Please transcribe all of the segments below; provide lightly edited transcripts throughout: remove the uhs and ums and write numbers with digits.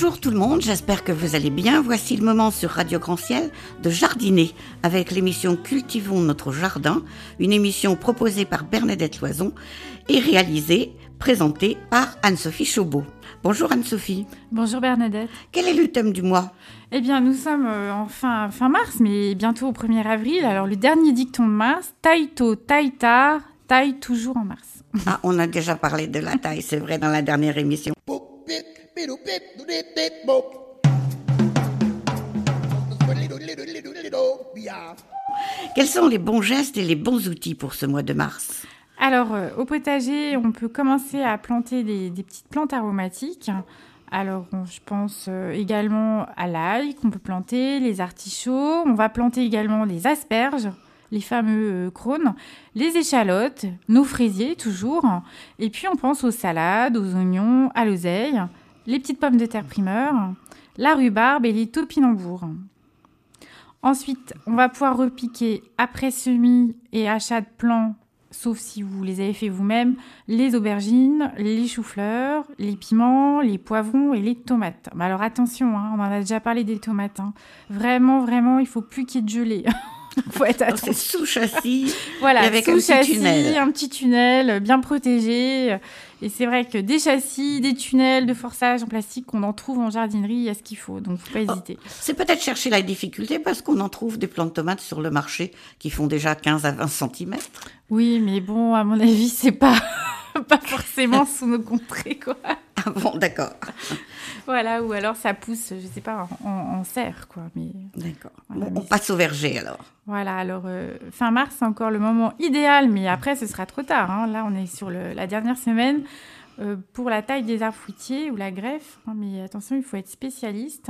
Bonjour tout le monde, j'espère que vous allez bien. Voici le moment sur Radio Grand Ciel de jardiner avec l'émission Cultivons notre jardin, une émission proposée par Bernadette Loison et réalisée, présentée par Anne-Sophie Chaubeau. Bonjour Anne-Sophie. Bonjour Bernadette. Quel est le thème du mois ? Eh bien, nous sommes fin mars, mais bientôt au 1er avril. Alors, le dernier dicton de mars, taille tôt, taille tard, taille toujours en mars. Ah, on a déjà parlé de la taille, c'est vrai, dans la dernière émission. Quels sont les bons gestes et les bons outils pour ce mois de mars ? Alors, au potager, on peut commencer à planter des petites plantes aromatiques. Alors, je pense également à l'ail qu'on peut planter, les artichauts. On va planter également les asperges, les fameux crônes, les échalotes, nos fraisiers toujours. Et puis, on pense aux salades, aux oignons, à l'oseille, les petites pommes de terre primeur, la rhubarbe et les topinambours. Ensuite, on va pouvoir repiquer après semis et achat de plants, sauf si vous les avez fait vous-même, les aubergines, les choux-fleurs, les piments, les poivrons et les tomates. Mais alors attention, on en a déjà parlé des tomates. Vraiment, il ne faut plus qu'il y ait de gelée. Faut être attention. C'est sous châssis, voilà, avec sous châssis, tunnel. Un petit tunnel bien protégé. Et c'est vrai que des châssis, des tunnels de forçage en plastique, on en trouve en jardinerie, il y a ce qu'il faut, donc faut pas hésiter. C'est peut-être chercher la difficulté parce qu'on en trouve des plants de tomates sur le marché qui font déjà 15 à 20 cm. Oui, mais bon, à mon avis, c'est pas forcément sous nos contrées, quoi. Ah bon, d'accord. Voilà, ou alors ça pousse, je sais pas, en serre, quoi. Mais, d'accord. Voilà, bon, on passe au verger, alors. Voilà, alors fin mars, c'est encore le moment idéal, mais après, ce sera trop tard. Là, on est sur la dernière semaine pour la taille des arbres fruitiers ou la greffe. Mais attention, il faut être spécialiste.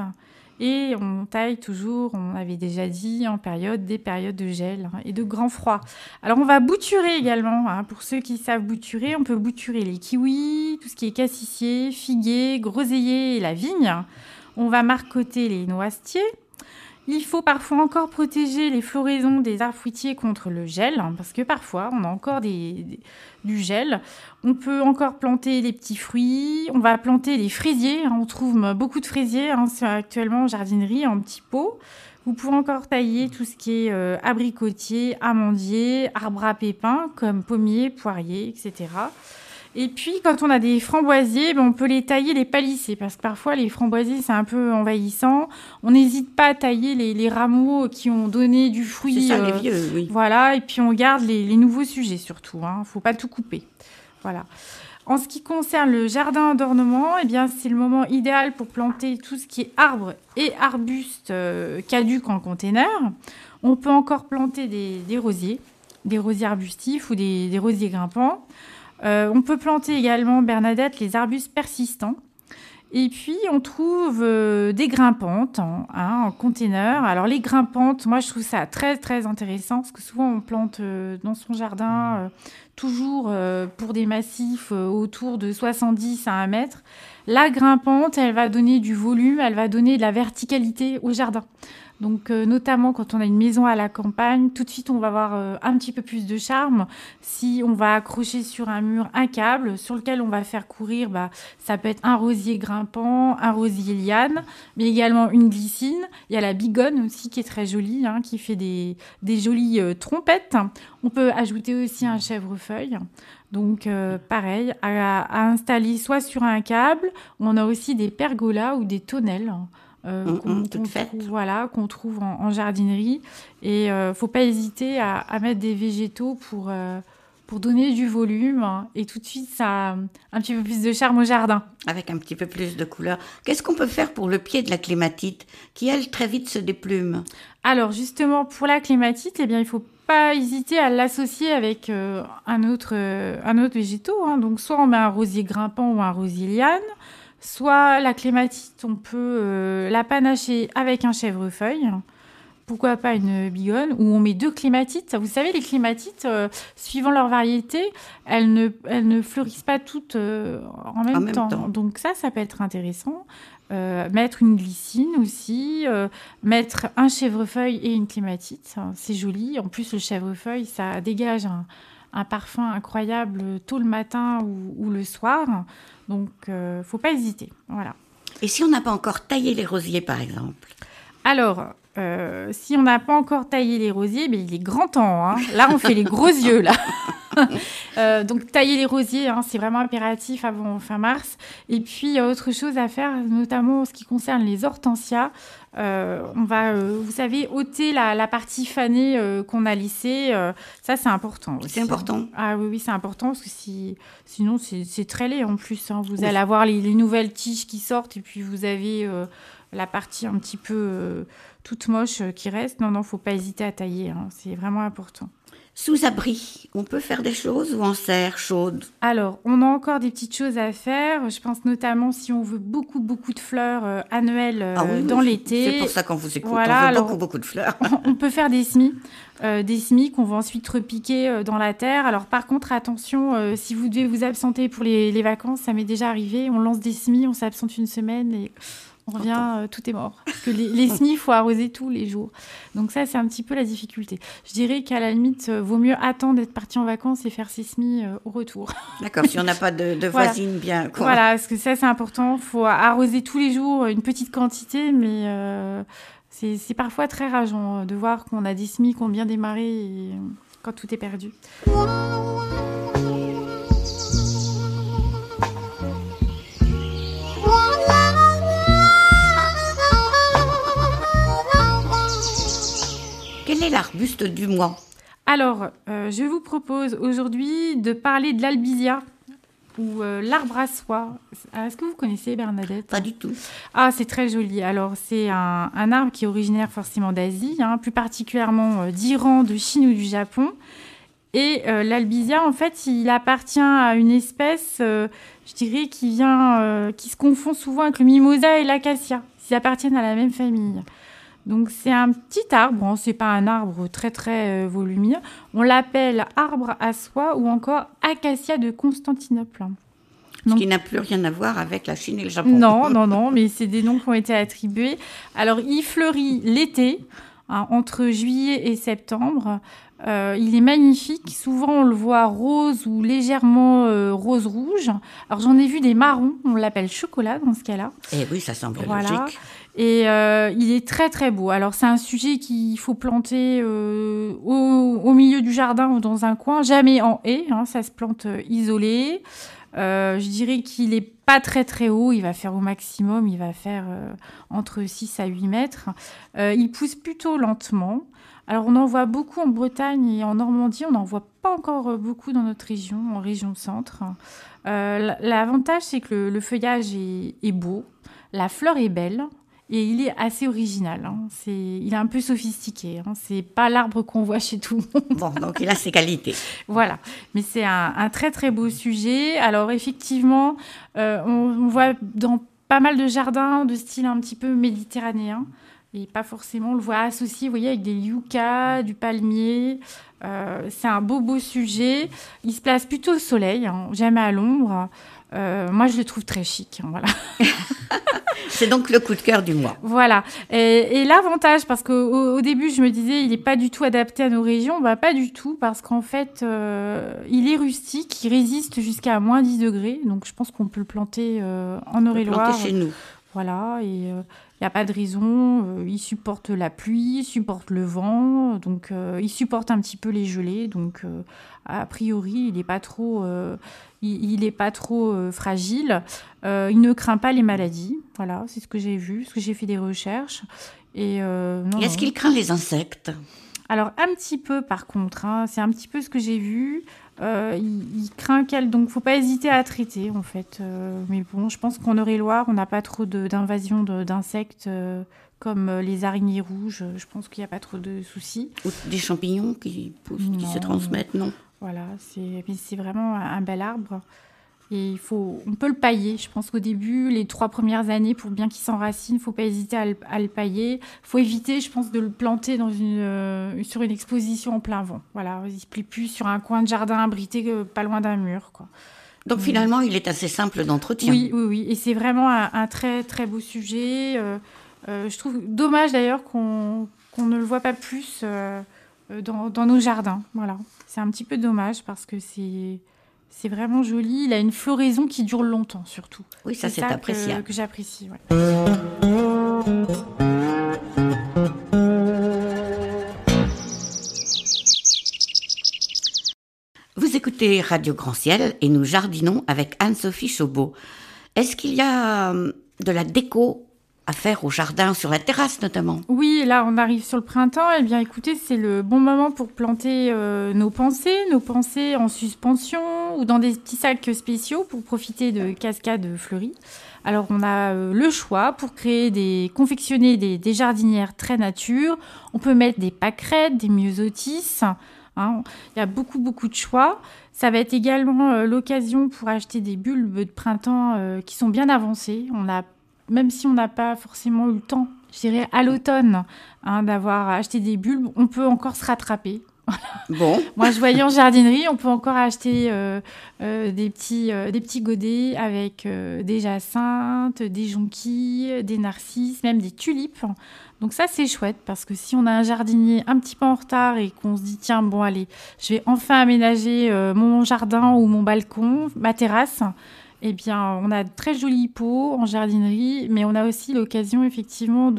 Et on taille toujours, on avait déjà dit, des périodes de gel et de grand froid. Alors, on va bouturer également. Pour ceux qui savent bouturer, on peut bouturer les kiwis, tout ce qui est cassissier, figuier, groseillier et la vigne. On va marcoter les noisetiers. Il faut parfois encore protéger les floraisons des arbres fruitiers contre le gel, parce que parfois, on a encore du gel. On peut encore planter des petits fruits. On va planter les fraisiers. On trouve beaucoup de fraisiers actuellement en jardinerie, en petits pots. Vous pouvez encore tailler tout ce qui est abricotier, amandier, arbre à pépins, comme pommier, poirier, etc. Et puis, quand on a des framboisiers, on peut les tailler, les palisser, parce que parfois, les framboisiers, c'est un peu envahissant. On n'hésite pas à tailler les rameaux qui ont donné du fruit. C'est ça, les vieux, oui. Voilà, et puis on garde les nouveaux sujets, surtout. Faut pas tout couper. Voilà. En ce qui concerne le jardin d'ornement, c'est le moment idéal pour planter tout ce qui est arbres et arbustes caducs en container. On peut encore planter des rosiers arbustifs ou des rosiers grimpants. On peut planter également, Bernadette, les arbustes persistants. Et puis, on trouve des grimpantes en container. Alors, les grimpantes, moi, je trouve ça très, très intéressant parce que souvent, on plante dans son jardin toujours pour des massifs autour de 70 à 1 mètre. La grimpante, elle va donner du volume, elle va donner de la verticalité au jardin. Donc, notamment quand on a une maison à la campagne, tout de suite, on va avoir un petit peu plus de charme. Si on va accrocher sur un mur un câble sur lequel on va faire courir, ça peut être un rosier grimpant, un rosier liane, mais également une glycine. Il y a la bigonne aussi qui est très jolie, qui fait des jolies trompettes. On peut ajouter aussi un chèvrefeuille. Donc, pareil, à installer soit sur un câble. On a aussi des pergolas ou des tonnelles. Qu'on trouve en jardinerie. Et faut pas hésiter à mettre des végétaux pour donner du volume. Et tout de suite, ça a un petit peu plus de charme au jardin. Avec un petit peu plus de couleur. Qu'est-ce qu'on peut faire pour le pied de la clématite, qui, elle, très vite se déplume ? Alors, justement, pour la clématite, il faut pas hésiter à l'associer avec un autre végétaux. Donc, soit on met un rosier grimpant ou un rosier liane. Soit la clématite, on peut la panacher avec un chèvrefeuille. Pourquoi pas une bigonne, ou on met 2 clématites. Vous savez, les clématites, suivant leur variété, elles ne fleurissent pas toutes en même temps. Donc ça peut être intéressant. Mettre une glycine aussi, mettre un chèvrefeuille et une clématite, c'est joli. En plus, le chèvrefeuille, ça dégage un parfum incroyable tôt le matin ou le soir. Donc, faut pas hésiter. Voilà. Et si on n'a pas encore taillé les rosiers, par exemple? Alors, si on n'a pas encore taillé les rosiers, mais il est grand temps. Hein. Là, on fait les gros yeux, là. Donc, tailler les rosiers, hein, c'est vraiment impératif avant fin mars. Et puis, il y a autre chose à faire, notamment en ce qui concerne les hortensias. On va, vous savez, ôter la partie fanée qu'on a laissée. Ça, c'est important aussi. C'est important. Ah oui, c'est important parce que sinon, c'est très laid en plus. Hein. Vous allez avoir les nouvelles tiges qui sortent et puis vous avez la partie un petit peu toute moche qui reste. Non, faut pas hésiter à tailler. Hein. C'est vraiment important. Sous abri, on peut faire des choses ou en serre chaude? Alors, on a encore des petites choses à faire. Je pense notamment si on veut beaucoup de fleurs annuelles dans l'été. C'est pour ça qu'on vous écoute. Voilà, on veut beaucoup de fleurs. On peut faire des semis qu'on va ensuite repiquer dans la terre. Alors, par contre, attention, si vous devez vous absenter pour les vacances, ça m'est déjà arrivé. On lance des semis, on s'absente une semaine et on revient, tout est mort. Parce que les semis, il faut arroser tous les jours. Donc ça, c'est un petit peu la difficulté. Je dirais qu'à la limite, vaut mieux attendre d'être parti en vacances et faire ses semis au retour. D'accord, si on n'a pas de voisine bien... Quoi. Voilà, parce que ça, c'est important. Il faut arroser tous les jours une petite quantité, mais c'est parfois très rageant de voir qu'on a des semis qui ont bien démarré et quand tout est perdu. Quel est l'arbuste du mois? Alors, je vous propose aujourd'hui de parler de l'albizia ou l'arbre à soie. Est-ce que vous connaissez, Bernadette? Pas du tout. Ah, c'est très joli. Alors, c'est un arbre qui est originaire forcément d'Asie, hein, plus particulièrement d'Iran, de Chine ou du Japon. Et l'albizia, en fait, il appartient à une espèce, je dirais, qui se confond souvent avec le mimosa et l'acacia. Ils appartiennent à la même famille. Donc, c'est un petit arbre, hein, c'est pas un arbre très, très volumineux. On l'appelle arbre à soie ou encore acacia de Constantinople. Ce qui n'a plus rien à voir avec la Chine et le Japon. Non, mais c'est des noms qui ont été attribués. Alors, il fleurit l'été, hein, entre juillet et septembre. Il est magnifique. Souvent, on le voit rose ou légèrement rose-rouge. Alors, j'en ai vu des marrons. On l'appelle chocolat dans ce cas-là. Eh oui, ça semble voilà. logique. Et il est très, très beau. Alors, c'est un sujet qu'il faut planter au milieu du jardin ou dans un coin. Jamais en haie. Hein, ça se plante isolé. Je dirais qu'il n'est pas très, très haut. Il va faire au maximum. Il va faire entre 6 à 8 mètres. Il pousse plutôt lentement. Alors, on en voit beaucoup en Bretagne et en Normandie. On n'en voit pas encore beaucoup dans notre région, en région centre. L'avantage, c'est que le feuillage est beau, la fleur est belle et il est assez original. Hein. Il est un peu sophistiqué. Hein. C'est pas l'arbre qu'on voit chez tout le monde. Bon, donc il a ses qualités. Voilà, mais c'est un très, très beau sujet. Alors, effectivement, on voit dans pas mal de jardins de style un petit peu méditerranéen. Et pas forcément, on le voit associé, vous voyez, avec des yuccas, du palmier. C'est un beau sujet. Il se place plutôt au soleil, hein, jamais à l'ombre. Moi, je le trouve très chic. Hein, voilà. C'est donc le coup de cœur du mois. Voilà. Et l'avantage, parce qu'au début, je me disais, il n'est pas du tout adapté à nos régions. Bah, pas du tout, parce qu'en fait, il est rustique, il résiste jusqu'à moins 10 degrés. Donc, je pense qu'on peut le planter en Eure-et-Loire. Planter chez nous. Voilà, et il n'y a pas de raison. Il supporte la pluie, il supporte le vent, donc il supporte un petit peu les gelées. Donc, a priori, il n'est pas trop, fragile. Il ne craint pas les maladies. Voilà, c'est ce que j'ai vu, parce que j'ai fait des recherches. Et est-ce qu'il craint les insectes? Alors, un petit peu, par contre. Hein, c'est un petit peu ce que j'ai vu. Il craint qu'elle... Donc, il ne faut pas hésiter à traiter, en fait. Mais bon, je pense qu'en Eure-et-Loire, on n'a pas trop d'invasion d'insectes comme les araignées rouges. Je pense qu'il n'y a pas trop de soucis. Ou des champignons qui poussent, qui se transmettent, non? Voilà, c'est vraiment un bel arbre. Et on peut le pailler. Je pense qu'au début, les 3 premières années, pour bien qu'il s'enracine, il ne faut pas hésiter à le pailler. Il faut éviter, je pense, de le planter sur une exposition en plein vent. Voilà, il ne se plie plus sur un coin de jardin abrité pas loin d'un mur, quoi. Donc finalement, il est assez simple d'entretien. Oui. Et c'est vraiment un très, très beau sujet. Je trouve dommage d'ailleurs qu'on ne le voit pas plus dans nos jardins. Voilà. C'est un petit peu dommage parce que C'est vraiment joli. Il a une floraison qui dure longtemps, surtout. Oui, ça, c'est appréciable. Que j'apprécie, ouais. Vous écoutez Radio Grand Ciel et nous jardinons avec Anne-Sophie Chaubeau. Est-ce qu'il y a de la déco à faire au jardin, sur la terrasse notamment? Oui, là on arrive sur le printemps. Eh bien écoutez, c'est le bon moment pour planter nos pensées en suspension ou dans des petits sacs spéciaux pour profiter de cascades fleuries. Alors on a le choix pour confectionner des jardinières très nature. On peut mettre des pâquerettes, des myosotis. Hein. Il y a beaucoup de choix. Ça va être également l'occasion pour acheter des bulbes de printemps qui sont bien avancés. Même si on n'a pas forcément eu le temps, je dirais à l'automne, d'avoir acheté des bulbes, on peut encore se rattraper. Bon. Moi, je voyais en jardinerie, on peut encore acheter des petits godets avec des jacinthes, des jonquilles, des narcisses, même des tulipes. Donc ça, c'est chouette parce que si on a un jardinier un petit peu en retard et qu'on se dit, tiens, bon, allez, je vais enfin aménager mon jardin ou mon balcon, ma terrasse, eh bien, on a de très jolis pots en jardinerie, mais on a aussi l'occasion, effectivement,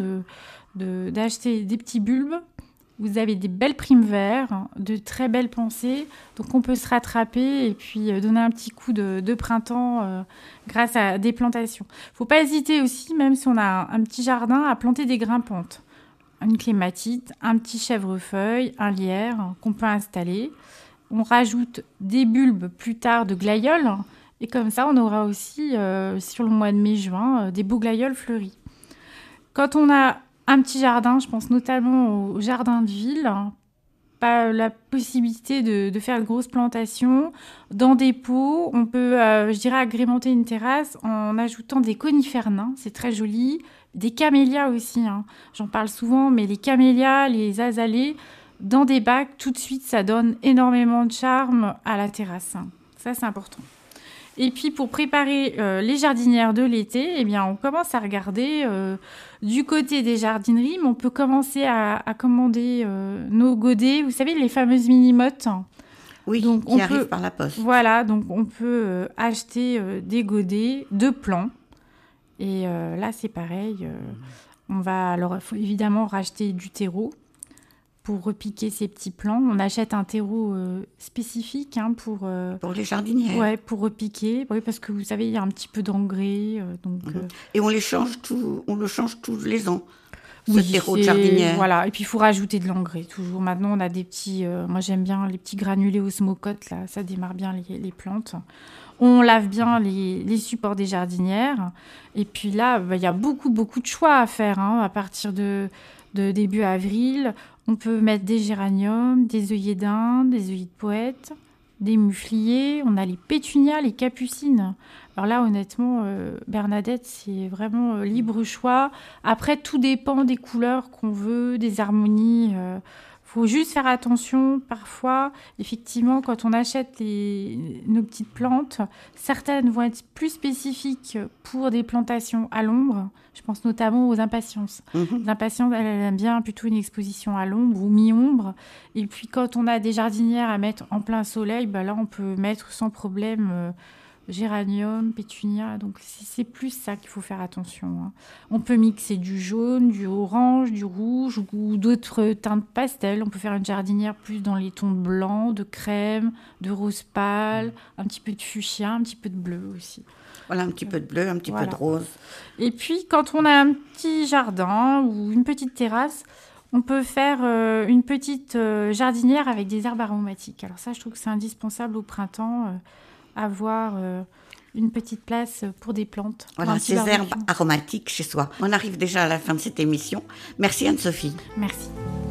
d'acheter des petits bulbes. Vous avez des belles primes verts, de très belles pensées. Donc, on peut se rattraper et puis donner un petit coup de printemps grâce à des plantations. Il ne faut pas hésiter aussi, même si on a un petit jardin, à planter des grimpantes. Une clématite, un petit chèvrefeuille, un lierre qu'on peut installer. On rajoute des bulbes plus tard de glaïeuls. Et comme ça, on aura aussi, sur le mois de mai-juin, des beaux glaïeuls fleuris. Quand on a un petit jardin, je pense notamment au jardin de ville, pas la possibilité de faire de grosses plantations. Dans des pots, on peut, je dirais, agrémenter une terrasse en ajoutant des conifères nains, c'est très joli. Des camélias aussi, j'en parle souvent, mais les camélias, les azalées, dans des bacs, tout de suite, ça donne énormément de charme à la terrasse. Ça, c'est important. Et puis, pour préparer les jardinières de l'été, eh bien, on commence à regarder du côté des jardineries, mais on peut commencer à commander nos godets. Vous savez, les fameuses mini-mottes. Oui, donc, qui arrivent par la poste. Voilà, donc on peut acheter des godets de plants. Et là, c'est pareil. Alors, il faut évidemment racheter du terreau pour repiquer ces petits plants. On achète un terreau spécifique pour les jardinières. Ouais, pour repiquer. Oui, parce que vous savez, il y a un petit peu d'engrais. Et on le change tous les ans, ce terreau de jardinière. Voilà, et puis il faut rajouter de l'engrais, toujours. Maintenant, on a des petits... moi, j'aime bien les petits granulés osmocote, là. Ça démarre bien les plantes. On lave bien les supports des jardinières. Et puis là, il y a beaucoup de choix à faire à partir de début avril. On peut mettre des géraniums, des œillets d'Inde, des œillets de poète, des mufliers. On a les pétunias, les capucines. Alors là, honnêtement, Bernadette, c'est vraiment libre choix. Après, tout dépend des couleurs qu'on veut, des harmonies. Faut juste faire attention. Parfois, effectivement, quand on achète nos petites plantes, certaines vont être plus spécifiques pour des plantations à l'ombre. Je pense notamment aux impatiences. Les impatiences, elles aiment bien plutôt une exposition à l'ombre ou mi-ombre. Et puis, quand on a des jardinières à mettre en plein soleil, là, on peut mettre sans problème géranium, pétunia. Donc, c'est plus ça qu'il faut faire attention. On peut mixer du jaune, du orange, du rouge ou d'autres teintes pastel. On peut faire une jardinière plus dans les tons blancs, de crème, de rose pâle, un petit peu de fuchsia, un petit peu de bleu aussi. Voilà, un petit peu de bleu, un petit peu de rose. Et puis, quand on a un petit jardin ou une petite terrasse, on peut faire une petite jardinière avec des herbes aromatiques. Alors ça, je trouve que c'est indispensable au printemps, avoir une petite place pour des plantes. Voilà, ces herbes aromatiques chez soi. On arrive déjà à la fin de cette émission. Merci Anne-Sophie. Merci.